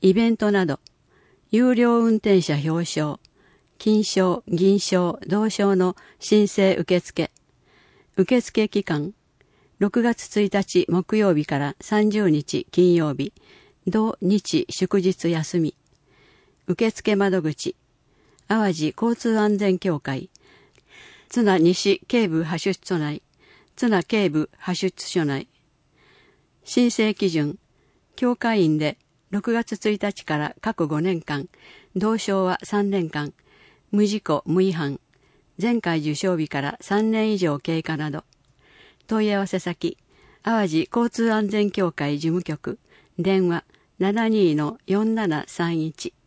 イベントなど、有料運転者表彰、金賞、銀賞、銅賞の申請受付。受付期間、6月1日木曜日から30日金曜日、土日祝日休み。受付窓口、淡路交通安全協会、津奈西警部派出所内、津奈警部派出所内。申請基準、協会員で6月1日から過去5年間、同賞は3年間、無事故無違反、前回受賞日から3年以上経過など。問い合わせ先、淡路交通安全協会事務局、電話72-4731。